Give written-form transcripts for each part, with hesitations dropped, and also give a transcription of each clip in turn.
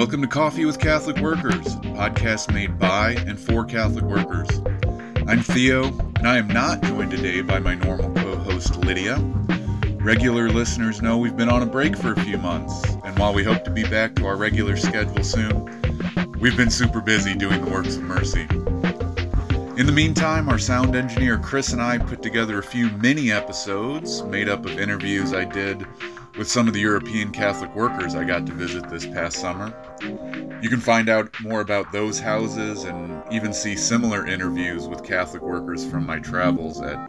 Welcome to Coffee with Catholic Workers, a podcast made by and for Catholic workers. I'm Theo, and I am not joined today by my normal co-host Lydia. Regular listeners know we've been on a break for a few months, and while we hope to be back to our regular schedule soon, we've been super busy doing the works of mercy. In the meantime, our sound engineer Chris and I put together a few mini episodes made up of interviews I did with some of the European Catholic workers I got to visit this past summer. You can find out more about those houses and even see similar interviews with Catholic workers from my travels at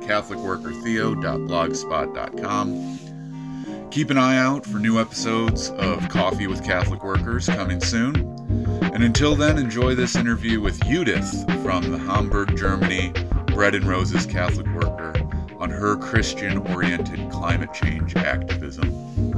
catholicworkertheo.blogspot.com. Keep an eye out for new episodes of Coffee with Catholic Workers coming soon. And until then, enjoy this interview with Judith from the Hamburg, Germany, Bread and Roses Catholic worker on her Christian-oriented climate change activism.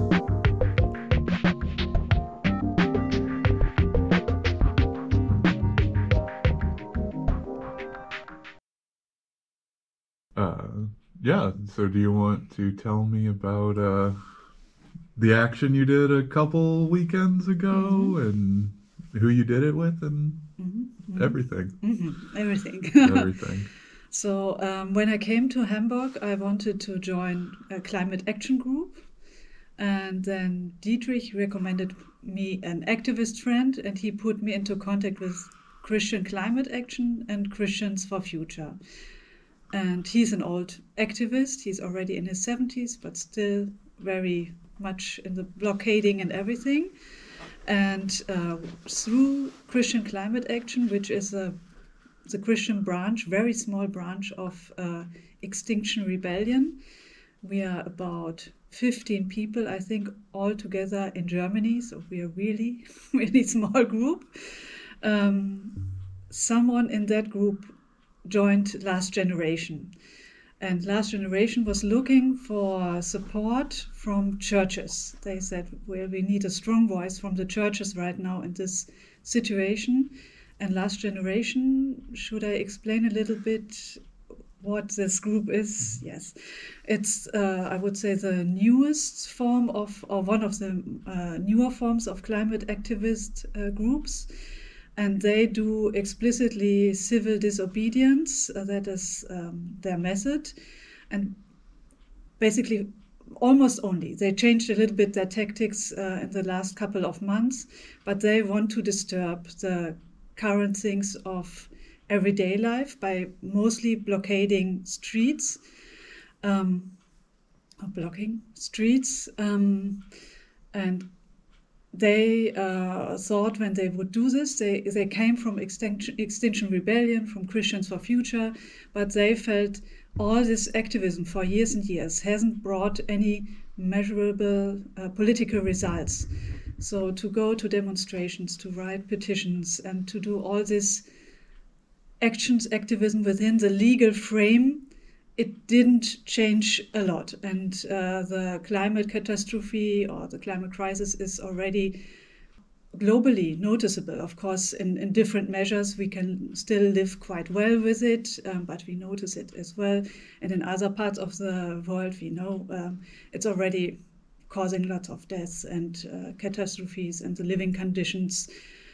So do you want to tell me about the action you did a couple weekends ago and who you did it with and everything? Everything. So when I came to Hamburg, I wanted to join a climate action group. And then Dietrich recommended me an activist friend, and he put me into contact with Christian Climate Action and Christians for Future. And he's an old activist. He's already in his 70s, but still very much in the blockading and everything. And through Christian Climate Action, which is the Christian branch, very small branch of Extinction Rebellion, we are about 15 people, I think, all together in Germany. So we are really, really small group. Someone in that group joined Last Generation. And Last Generation was looking for support from churches. They said, well, we need a strong voice from the churches right now in this situation. And Last Generation, should I explain a little bit what this group is? Yes. It's, I would say, the newest form of, or one of the newer forms of climate activist groups. And they do explicitly civil disobedience. That is their method. And basically, almost only. They changed a little bit their tactics in the last couple of months, but they want to disturb the current things of everyday life by mostly blockading streets, or blocking streets. And they thought when they would do this, they came from Extinction Rebellion, from Christians for Future, but they felt all this activism for years and years hasn't brought any measurable political results. So to go to demonstrations, to write petitions, and to do all this activism within the legal frame, it didn't change a lot. And the climate catastrophe or the climate crisis is already globally noticeable. Of course, in different measures, we can still live quite well with it, but we notice it as well. And in other parts of the world, we know it's already causing lots of deaths and catastrophes, and the living conditions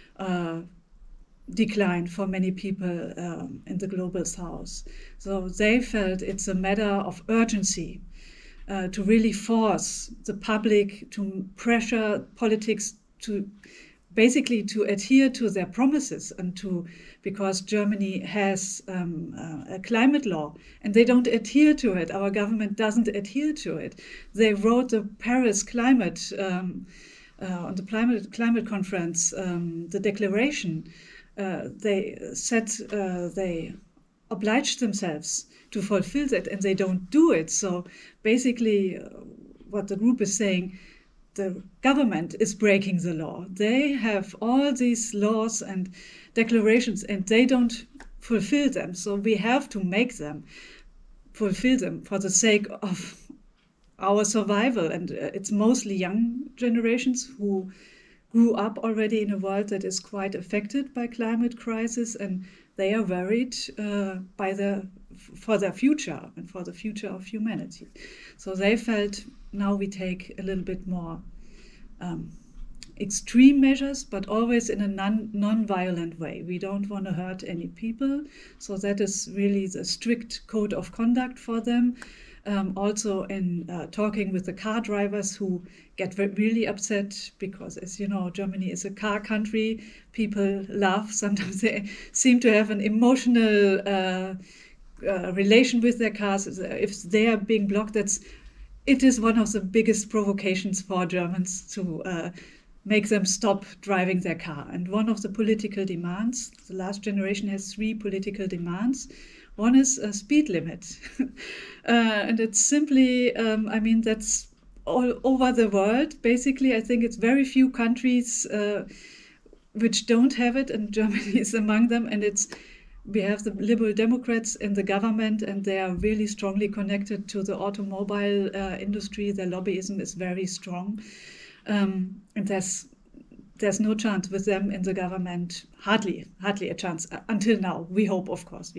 decline for many people in the global south. So they felt it's a matter of urgency to really force the public, to pressure politics to basically to adhere to their promises, and because Germany has a climate law and they don't adhere to it. Our government doesn't adhere to it. They wrote the Paris climate on the climate conference, the declaration. They said they obliged themselves to fulfill that, and they don't do it. So basically, what the group is saying, the government is breaking the law. They have all these laws and declarations, and they don't fulfill them. So we have to make them fulfill them for the sake of our survival. And it's mostly young generations who grew up already in a world that is quite affected by climate crisis, and they are worried for their future and for the future of humanity. So they felt now we take a little bit more extreme measures, but always in a non-violent way. We don't want to hurt any people, so that is really the strict code of conduct for them. Also in talking with the car drivers who get really upset because, as you know, Germany is a car country. People laugh. Sometimes they seem to have an emotional relation with their cars. If they are being blocked, it is one of the biggest provocations for Germans to make them stop driving their car. And one of the political demands, the last generation has 3 political demands. One is a speed limit. And it's simply, that's all over the world. Basically, I think it's very few countries which don't have it, and Germany is among them. And we have the Liberal Democrats in the government, and they are really strongly connected to the automobile industry. Their lobbyism is very strong. And there's no chance with them in the government, hardly a chance until now. We hope, of course,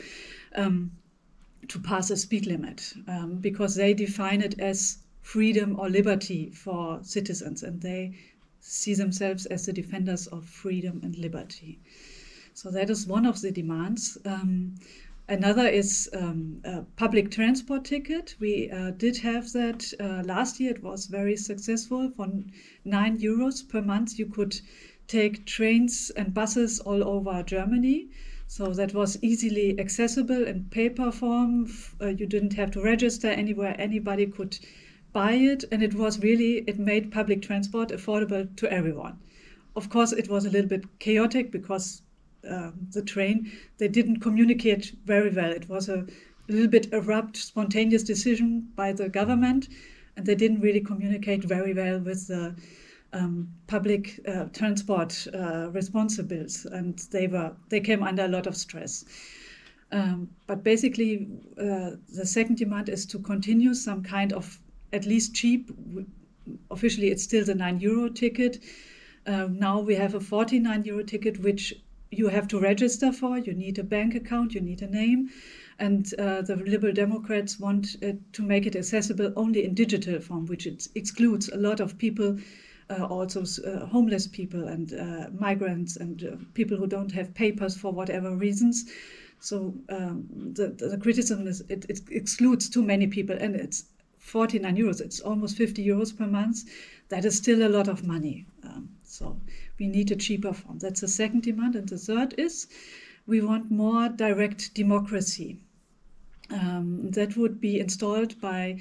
to pass a speed limit because they define it as freedom or liberty for citizens, and they see themselves as the defenders of freedom and liberty. So that is one of the demands. Another is a public transport ticket. We did have that last year. It was very successful. For €9 per month, you could take trains and buses all over Germany. So that was easily accessible in paper form. You didn't have to register anywhere. Anybody could buy it. And it made public transport affordable to everyone. Of course, it was a little bit chaotic because the train, they didn't communicate very well. It was a little bit abrupt, spontaneous decision by the government, and they didn't really communicate very well with the public transport responsibles, and they came under a lot of stress. But basically, the second demand is to continue some kind of at least cheap. Officially, it's still the €9 ticket. Now we have a €49 ticket, which you have to register for. You need a bank account, you need a name. And the Liberal Democrats want to make it accessible only in digital form, which excludes a lot of people, also homeless people and migrants and people who don't have papers for whatever reasons. So the criticism is it excludes too many people, and it's €49. It's almost €50 per month. That is still a lot of money. So we need a cheaper form. That's the second demand. And the third is we want more direct democracy. That would be installed by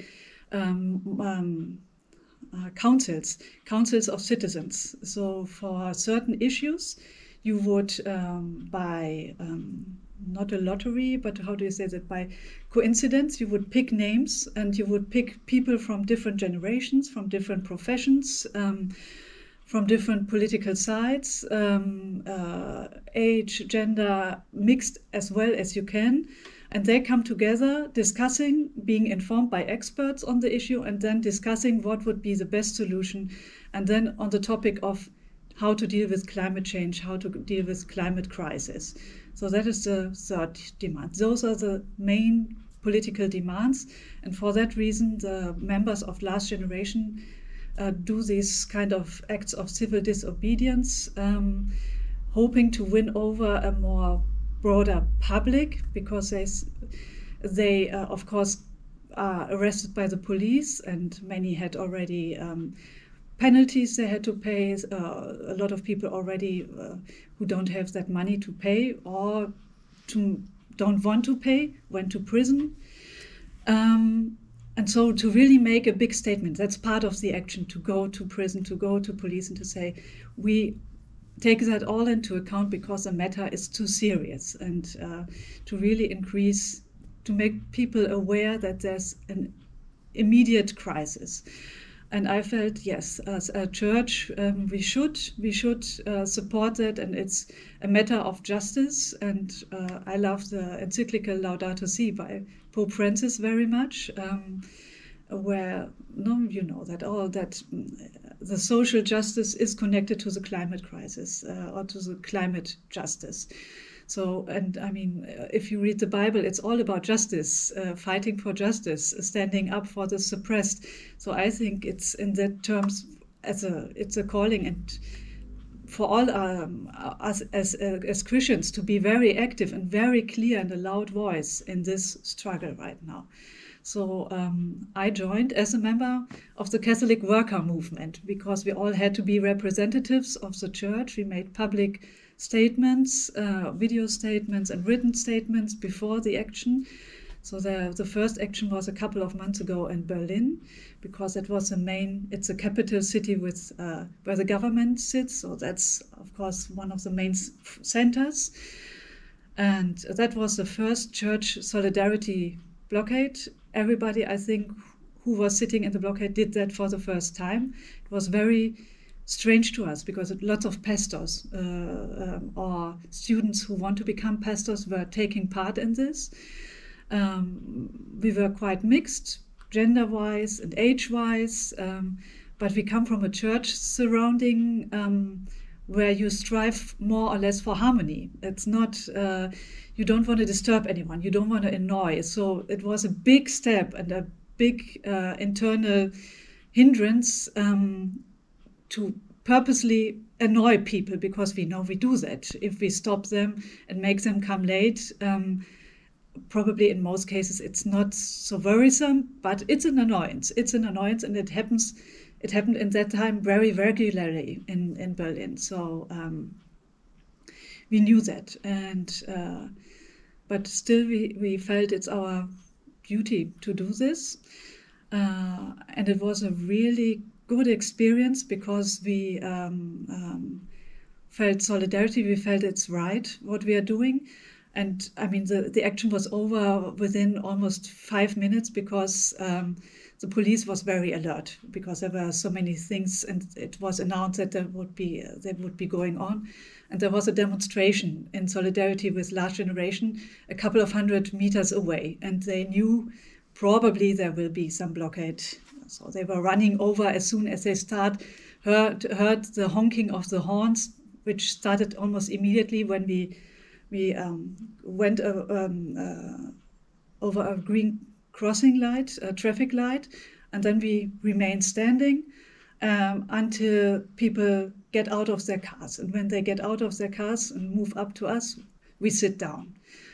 councils of citizens. So for certain issues, you would by not a lottery, but how do you say that? By coincidence, you would pick names, and you would pick people from different generations, from different professions, from different political sides, age, gender, mixed as well as you can. And they come together discussing, being informed by experts on the issue, and then discussing what would be the best solution. And then on the topic of how to deal with climate change, how to deal with climate crisis. So that is the third demand. Those are the main political demands. And for that reason, the members of Last Generation do these kind of acts of civil disobedience, hoping to win over a more broader public, because they of course are arrested by the police, and many had already penalties they had to pay. A lot of people already who don't have that money to pay or don't want to pay went to prison. And so to really make a big statement, that's part of the action, to go to prison, to go to police, and to say, we take that all into account because the matter is too serious, and to really to make people aware that there's an immediate crisis. And I felt, yes, as a church, we should support that, and it's a matter of justice. And I love the encyclical Laudato Si by Pope Francis very much, where you know that the social justice is connected to the climate crisis or to the climate justice. So, and I mean, if you read the Bible, it's all about justice, fighting for justice, standing up for the suppressed. So I think it's in that terms, it's a calling, and for all us as Christians to be very active and very clear and a loud voice in this struggle right now. So I joined as a member of the Catholic Worker Movement because we all had to be representatives of the church. We made public statements, video statements and written statements before the action. So the first action was a couple of months ago in Berlin, because it was it's a capital city with where the government sits. So that's, of course, one of the main centers. And that was the first church solidarity blockade. Everybody, I think, who was sitting in the blockade did that for the first time. It was very strange to us because lots of pastors or students who want to become pastors were taking part in this. We were quite mixed, gender-wise and age-wise, but we come from a church surrounding where you strive more or less for harmony. It's not, you don't want to disturb anyone, you don't want to annoy. So it was a big step and a big internal hindrance to purposely annoy people, because we know we do that. If we stop them and make them come late, probably in most cases it's not so worrisome, but it's an annoyance. It's an annoyance, and it happened in that time very regularly in Berlin. So we knew that, and but still we felt it's our duty to do this, and it was a really good experience because we felt solidarity. We felt it's right what we are doing. And I mean, the action was over within almost 5 minutes because the police was very alert, because there were so many things, and it was announced that they would be going on. And there was a demonstration in solidarity with Last Generation a couple of 100 meters away, and they knew probably there will be some blockade. So they were running over as soon as they heard the honking of the horns, which started almost immediately when we went over a green crossing light, a traffic light, and then we remained standing until people get out of their cars. And when they get out of their cars and move up to us, we sit down.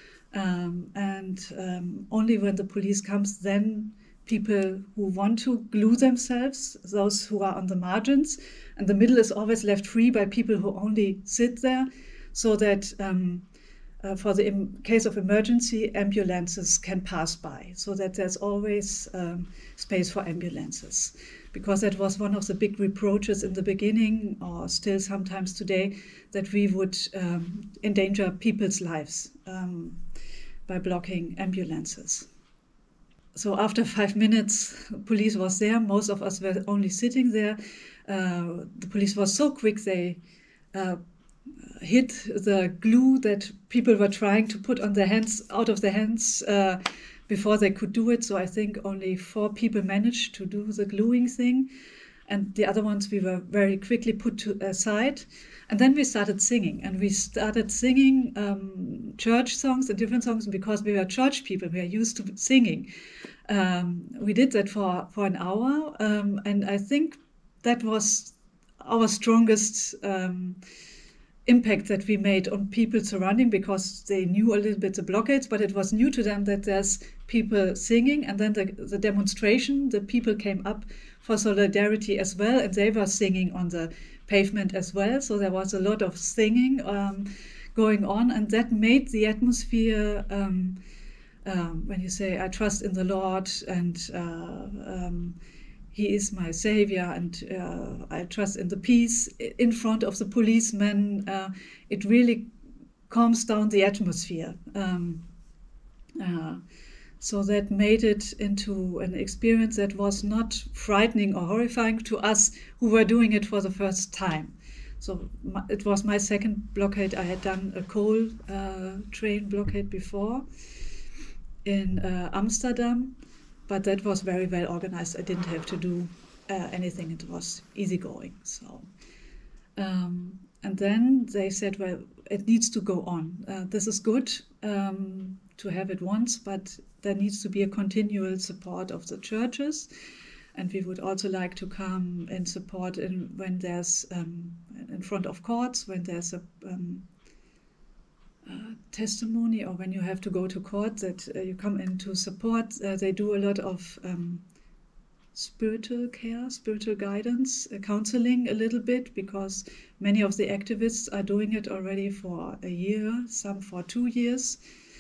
Only when the police comes, then people who want to glue themselves, those who are on the margins, and the middle is always left free by people who only sit there, so that for the case of emergency, ambulances can pass by, so that there's always space for ambulances. Because that was one of the big reproaches in the beginning, or still sometimes today, that we would endanger people's lives by blocking ambulances. So after 5 minutes, police was there. Most of us were only sitting there. The police was so quick, they hid the glue that people were trying to put on their hands, out of their hands, before they could do it. So I think only 4 people managed to do the gluing thing. And the other ones we were very quickly put aside. And then we started singing. And we started singing church songs and different songs, because we were church people. We are used to singing. We did that for an hour. And I think that was our strongest impact that we made on people surrounding, because they knew a little bit the blockades, but it was new to them that there's people singing. And then the demonstration, the people came up for solidarity as well, and they were singing on the pavement as well. So there was a lot of singing going on, and that made the atmosphere, when you say, I trust in the Lord, and He is my savior, and I trust in the peace in front of the policemen. It really calms down the atmosphere. So that made it into an experience that was not frightening or horrifying to us who were doing it for the first time. So it was my second blockade. I had done a coal train blockade before in Amsterdam. But that was very well organized. I didn't have to do anything. It was easygoing. So, and then they said, well, it needs to go on. This is good to have it once, but there needs to be a continual support of the churches. And we would also like to come and support when there's in front of courts, when there's a testimony, or when you have to go to court, that you come in to support. They do a lot of spiritual care, spiritual guidance, counseling a little bit, because many of the activists are doing it already for a year, some for 2 years.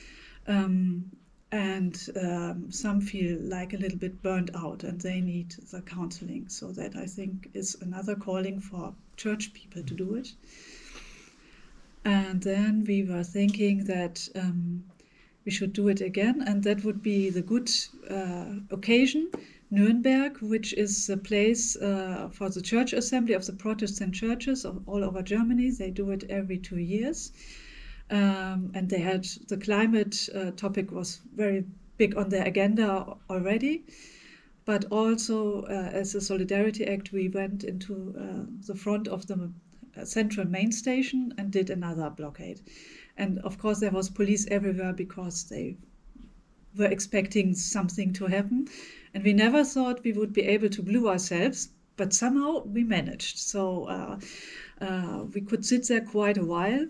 And some feel like a little bit burnt out and they need the counseling. So that, I think, is another calling for church people to do it. And then we were thinking that we should do it again, and that would be the good occasion, Nuremberg, which is the place for the church assembly of the Protestant churches all over Germany. They do it every 2 years. And they had the climate topic was very big on their agenda already. But also, as a Solidarity Act, we went into the front of the central main station and did another blockade. And of course, there was police everywhere because they were expecting something to happen. And we never thought we would be able to glue ourselves, but somehow we managed. So we could sit there quite a while.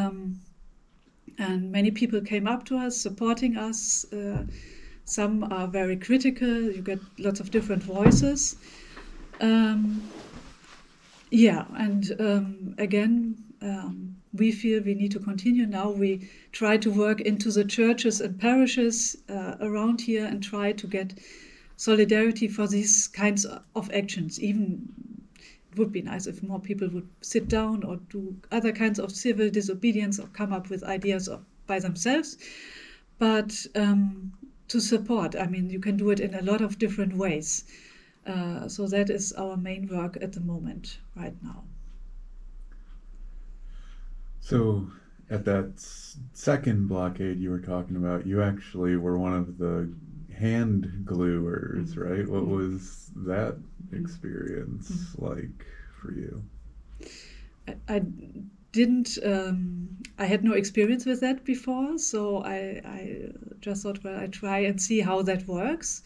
And many people came up to us, supporting us. Some are very critical. You get lots of different voices. Again, we feel we need to continue now. We try to work into the churches and parishes around here and try to get solidarity for these kinds of actions. Even it would be nice if more people would sit down or do other kinds of civil disobedience or come up with ideas by themselves. But to support, I mean, you can do it in a lot of different ways. So that is our main work at the moment, right now. So at that second blockade you were talking about, you actually were one of the hand gluers, right? What was that experience like for you? I didn't, I had no experience with that before, so I just thought, well, I try and see how that works.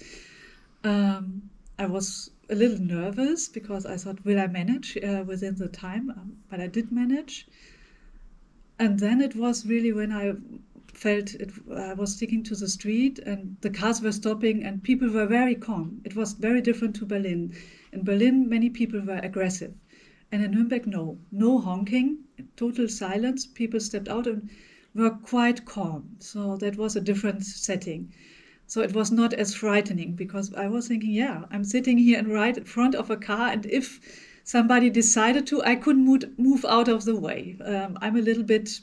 I was a little nervous because I thought, will I manage within the time? But I did manage. And then it was really when I felt I was sticking to the street and the cars were stopping and people were very calm. It was very different to Berlin. In Berlin, many people were aggressive. And in Nuremberg, no honking, total silence. People stepped out and were quite calm. So that was a different setting. So it was not as frightening because I was thinking, I'm sitting here and right in front of a car, and if somebody decided to, I could move out of the way. I'm a little bit,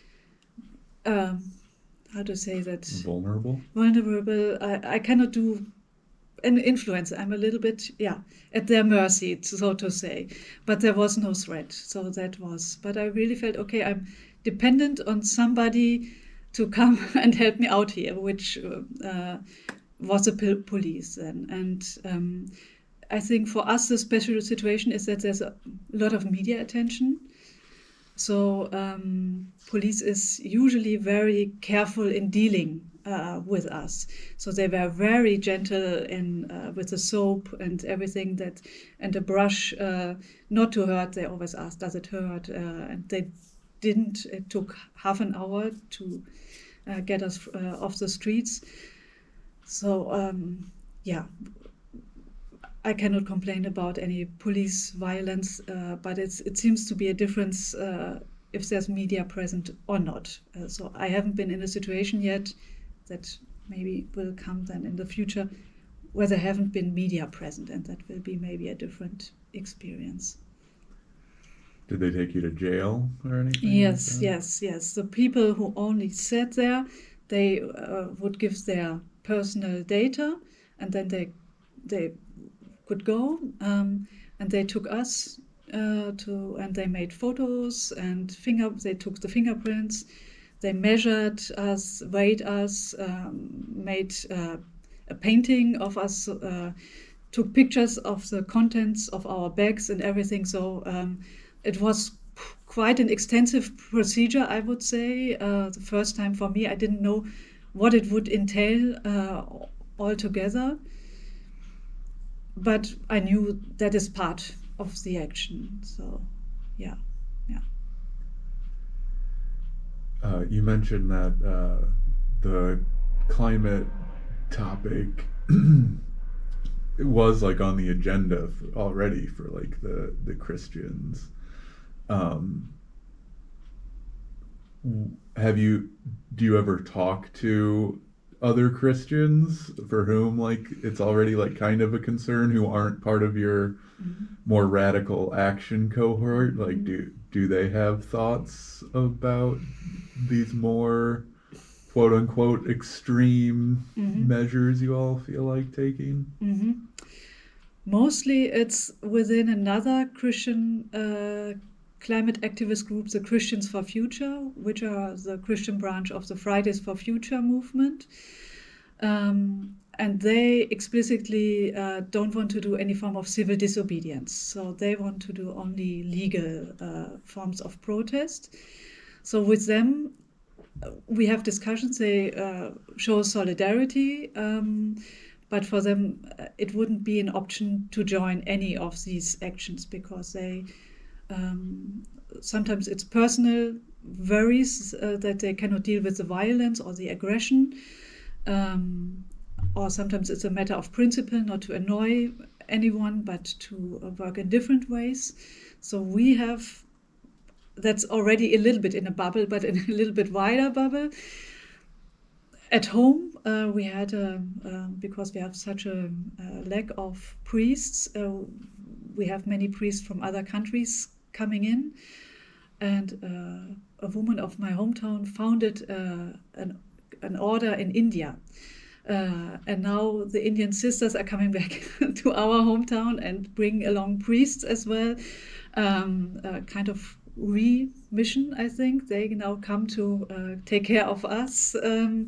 how to say that? Vulnerable? Vulnerable. I cannot do an influence. I'm a little bit, at their mercy, so to say. But there was no threat. So that was, but I really felt, okay, I'm dependent on somebody to come and help me out here, which was the police then. And I think for us, the special situation is that there's a lot of media attention. So police is usually very careful in dealing with us. So they were very gentle with the soap and everything and a brush, not to hurt. They always asked, does it hurt? And they didn't. It took half an hour to get us off the streets. So I cannot complain about any police violence, but it seems to be a difference if there's media present or not. So I haven't been in a situation yet that maybe will come then in the future where there haven't been media present, and that will be maybe a different experience. Did they take you to jail or anything? Yes, like that? yes. The people who only sat there, they would give their personal data, and then they could go, and they took us and they made photos and they took the fingerprints, they measured us, weighed us, made a painting of us, took pictures of the contents of our bags and everything. So it was quite an extensive procedure, I would say. The first time for me, I didn't know what it would entail altogether. but I knew that is part of the action. So, yeah. You mentioned that the climate topic it was like on the agenda already for like the Christians. Do you ever talk to other Christians for whom like it's already like kind of a concern, who aren't part of your more radical action cohort? Like do they have thoughts about these more quote unquote extreme measures you all feel like taking? Mostly it's within another Christian climate activist group, the Christians for Future, which are the Christian branch of the Fridays for Future movement. And they explicitly don't want to do any form of civil disobedience. So they want to do only legal forms of protest. So with them, we have discussions. They show solidarity, but for them, it wouldn't be an option to join any of these actions because they sometimes it's personal worries that they cannot deal with the violence or the aggression. Or sometimes it's a matter of principle, not to annoy anyone, but to work in different ways. So we have, that's already a little bit in a bubble, but in a little bit wider bubble. At home, we had, because we have such a lack of priests, we have many priests from other countries coming in. And a woman of my hometown founded an order in India. And now the Indian sisters are coming back to our hometown and bring along priests as well. Kind of remission, I think. They now come to take care of us. And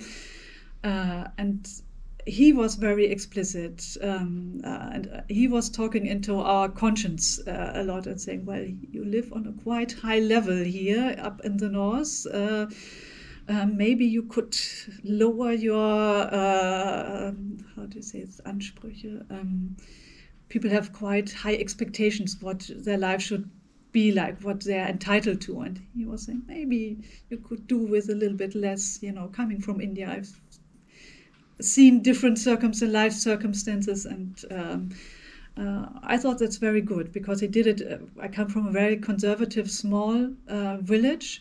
he was very explicit. And he was talking into our conscience a lot and saying, well, you live on a quite high level here up in the north. Maybe you could lower your, how do you say it, Ansprüche? People have quite high expectations what their life should be like, what they're entitled to. And he was saying, maybe you could do with a little bit less, coming from India. I've seen different life circumstances, and I thought that's very good because he did it. I come from a very conservative, small village.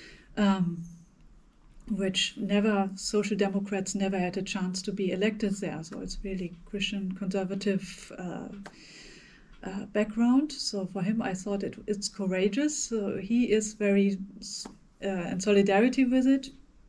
Which Social Democrats never had a chance to be elected there. So it's really Christian conservative background. So for him, I thought it's courageous. So he is very in solidarity with it.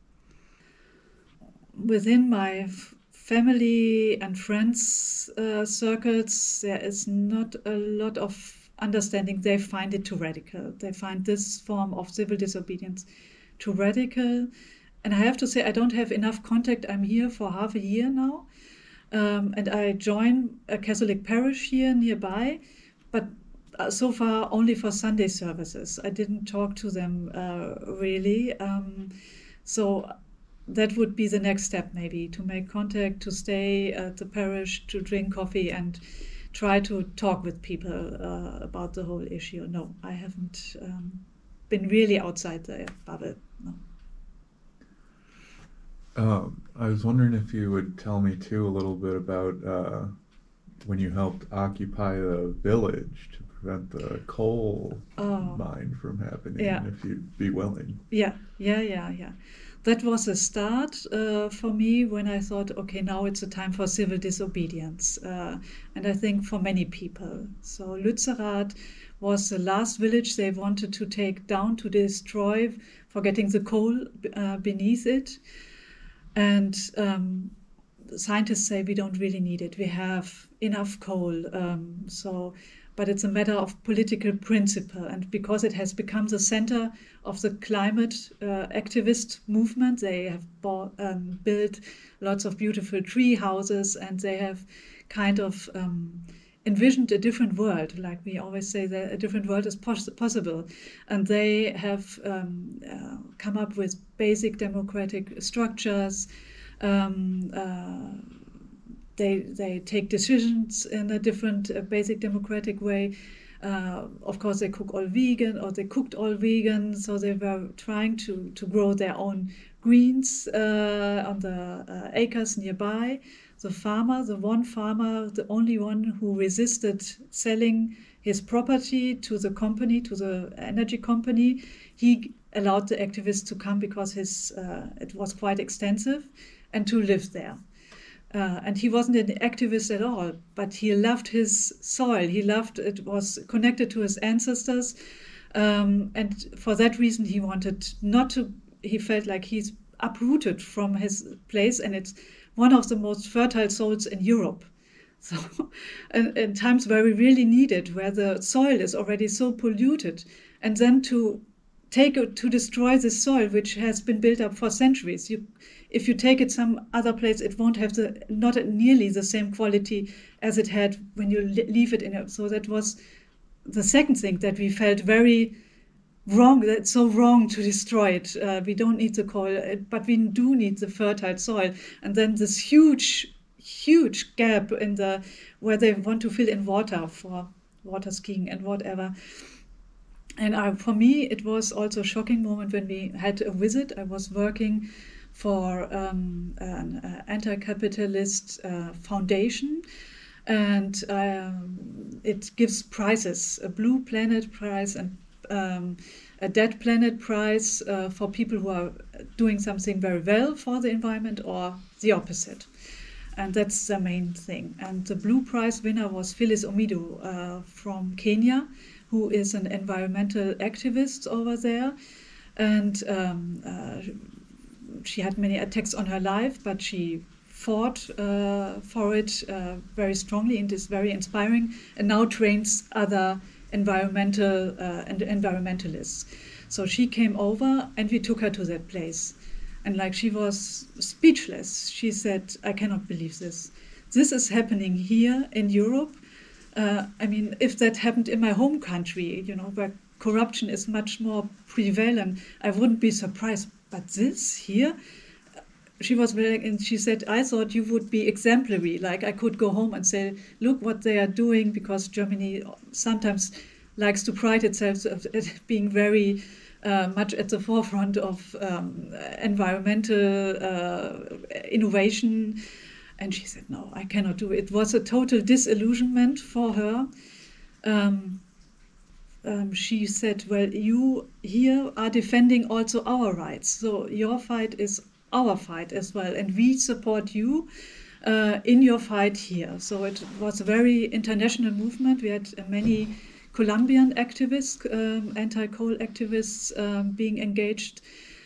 Within my family and friends circles, there is not a lot of understanding. They find it too radical. They find this form of civil disobedience too radical. And I have to say, I don't have enough contact. I'm here for half a year now. And I join a Catholic parish here nearby, but so far only for Sunday services. I didn't talk to them really. So that would be the next step, maybe, to make contact, to stay at the parish, to drink coffee and try to talk with people about the whole issue. No, I haven't been really outside the bubble, no. I was wondering if you would tell me too a little bit about when you helped occupy a village to prevent the coal mine from happening, if you'd be willing. Yeah. That was a start for me when I thought, okay, now it's a time for civil disobedience. And I think for many people. So Lützerath was the last village they wanted to take down, to destroy, for getting the coal beneath it. And scientists say we don't really need it. We have enough coal. But it's a matter of political principle. And because it has become the center of the climate activist movement, they have built lots of beautiful tree houses, and they have kind of envisioned a different world. Like we always say, that a different world is possible. And they have come up with basic democratic structures, they take decisions in a different basic democratic way. Of course, they cook all vegan, or they cooked all vegan, so they were trying to grow their own greens on the acres nearby. The one farmer, the only one who resisted selling his property to the company, to the energy company, he allowed the activists to come because it was quite extensive, and to live there. And he wasn't an activist at all, but he loved his soil. It was connected to his ancestors. And for that reason, he wanted he felt like he's uprooted from his place, and it's one of the most fertile soils in Europe. So, in times where we really need it, where the soil is already so polluted, and then to destroy the soil, which has been built up for centuries. If you take it some other place, it won't have not nearly the same quality as it had when you leave it in it. So that was the second thing that we felt very wrong. That's so wrong to destroy it. We don't need the coal, but we do need the fertile soil. And then this huge gap where they want to fill in water for water skiing and whatever. And for me, it was also a shocking moment when we had a visit. I was working for an anti-capitalist foundation, and it gives prizes, a Blue Planet Prize and a Dead Planet Prize for people who are doing something very well for the environment or the opposite. And that's the main thing. And the Blue Prize winner was Phyllis Omido from Kenya, who is an environmental activist over there. And she had many attacks on her life, but she fought for it very strongly, and is very inspiring, and now trains other environmentalists. So she came over, and we took her to that place. And she was speechless. She said, "I cannot believe this. This is happening here in Europe. If that happened in my home country, where corruption is much more prevalent, I wouldn't be surprised. But this here?" She was and she said, "I thought you would be exemplary. I could go home and say, look what they are doing," because Germany sometimes likes to pride itself at being very much at the forefront of environmental innovation. And she said, "No, I cannot do it." It was a total disillusionment for her. She said, "Well, you here are defending also our rights. So your fight is our fight as well. And we support you in your fight here." So it was a very international movement. We had many Colombian activists, anti-coal activists being engaged.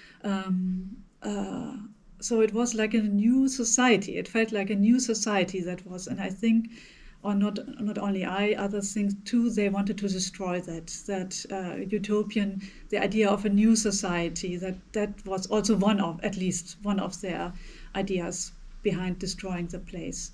So it was like a new society. It felt like a new society that was, and I think, or not only other things too, they wanted to destroy that utopian, the idea of a new society, that was also at least one of their ideas behind destroying the place.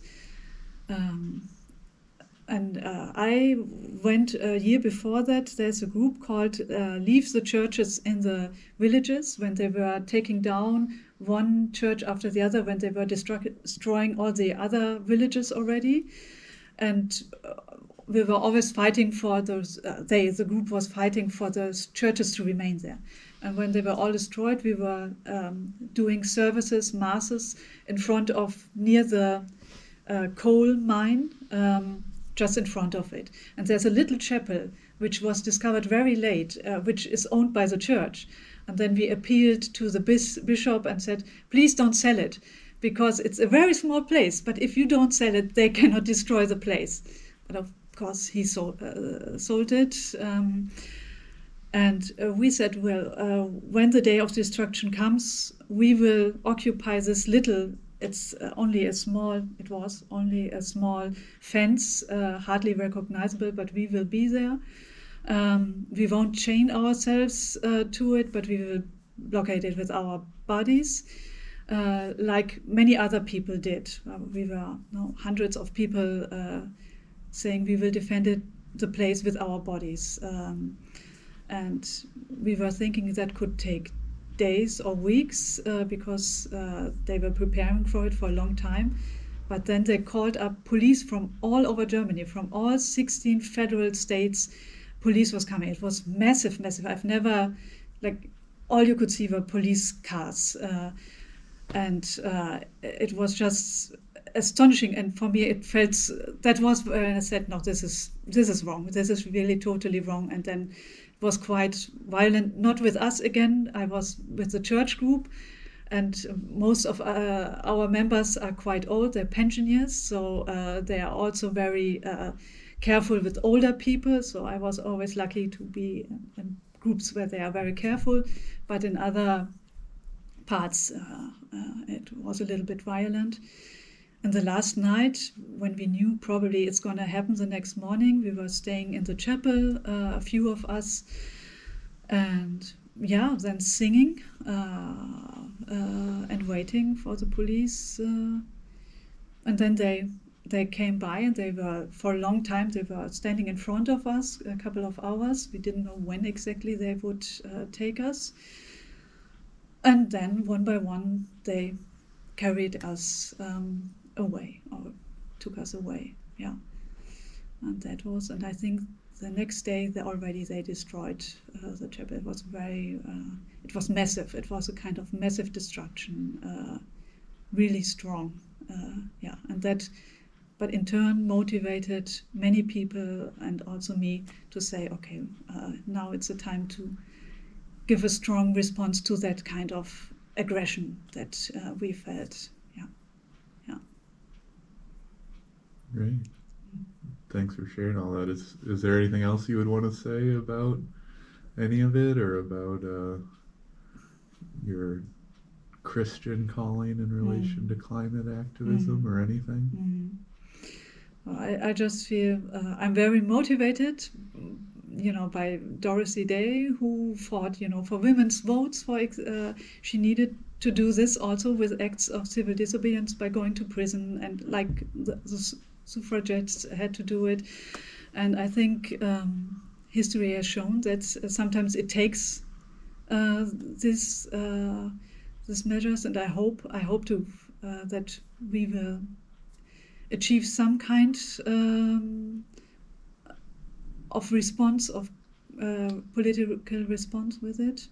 I went a year before that. There's a group called Leave the Churches in the Villages, when they were taking down one church after the other, when they were destroying all the other villages already. And we were always fighting for those, the group was fighting for those churches to remain there. And when they were all destroyed, we were doing services, masses, near the coal mine, just in front of it. And there's a little chapel which was discovered very late, which is owned by the church. And then we appealed to the bishop and said, "Please don't sell it, because it's a very small place. But if you don't sell it, they cannot destroy the place." But of course, he sold it. And we said, well, when the day of destruction comes, we will occupy this little. It was only a small fence, hardly recognizable, but we will be there. We won't chain ourselves to it, but we will blockade it with our bodies, like many other people did. We were hundreds of people saying we will defend the place with our bodies. And we were thinking that could take days or weeks, because they were preparing for it for a long time. But then they called up police from all over Germany, from all 16 federal states. Police was coming. It was massive, massive. I've never, like, all you could see were police cars. And it was just astonishing. And for me, it felt, that was when I said, no, this is wrong. This is really totally wrong. And then it was quite violent, not with us again. I was with the church group. And most of our members are quite old, they're pensioners, so they are also very careful with older people. So I was always lucky to be in groups where they are very careful, but in other parts it was a little bit violent. And the last night, when we knew probably it's going to happen the next morning, we were staying in the chapel, a few of us, and then singing and waiting for the police. And then they came by, and they were, for a long time, they were standing in front of us, a couple of hours. We didn't know when exactly they would take us. And then one by one, they carried us away, or took us away. Yeah. And that was, and I think the next day they destroyed the chapel. It was it was massive. It was a kind of massive destruction, really strong. And that, but in turn motivated many people and also me to say, okay, now it's the time to give a strong response to that kind of aggression that we felt. Yeah. Great. Thanks for sharing all that. Is there anything else you would want to say about any of it, or about your Christian calling in relation to climate activism or anything? Well, I just feel I'm very motivated, by Dorothy Day, who fought, for women's votes. She needed to do this also with acts of civil disobedience by going to prison, and like the suffragettes had to do it. And I think history has shown that sometimes it takes these measures, and I hope to that we will achieve some kind of response, of political response with it.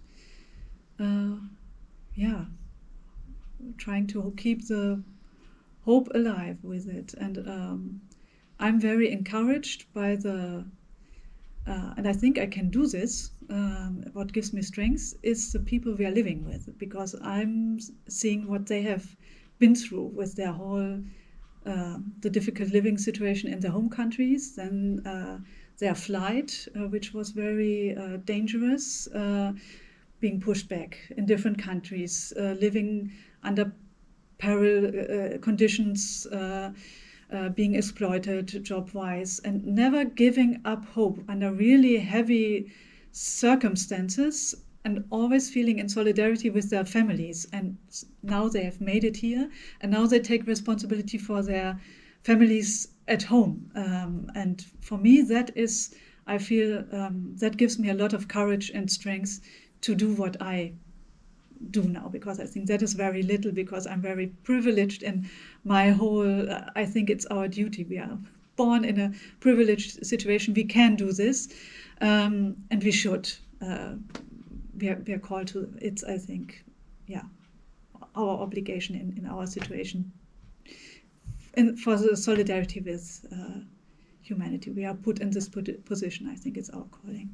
Trying to keep the hope alive with it. And I'm very encouraged by and I think I can do this. What gives me strength is the people we are living with, because I'm seeing what they have been through with their whole, the difficult living situation in their home countries, then their flight, which was very dangerous, being pushed back in different countries, living under peril conditions, being exploited job-wise, and never giving up hope under really heavy circumstances, and always feeling in solidarity with their families. And now they have made it here, and now they take responsibility for their families at home. And for me, I feel that gives me a lot of courage and strength to do what I do now, because I think that is very little, because I'm very privileged in my whole, I think it's our duty. We are born in a privileged situation. We can do this, and we should. We are called to, it's, I think, our obligation in our situation, for the solidarity with humanity. We are put in this position. I think it's our calling.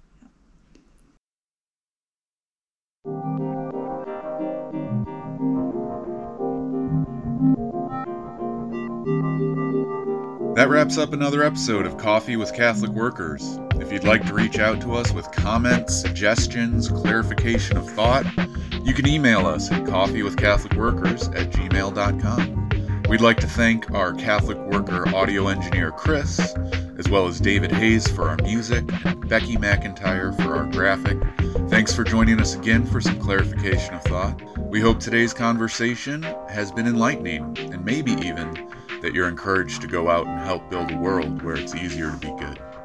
That wraps up another episode of Coffee with Catholic Workers. If you'd like to reach out to us with comments, suggestions, clarification of thought, you can email us at coffeewithcatholicworkers@gmail.com. We'd like to thank our Catholic worker audio engineer Chris, as well as David Hayes for our music, and Becky McIntyre for our graphic. Thanks for joining us again for some clarification of thought. We hope today's conversation has been enlightening, and maybe even that you're encouraged to go out and help build a world where it's easier to be good.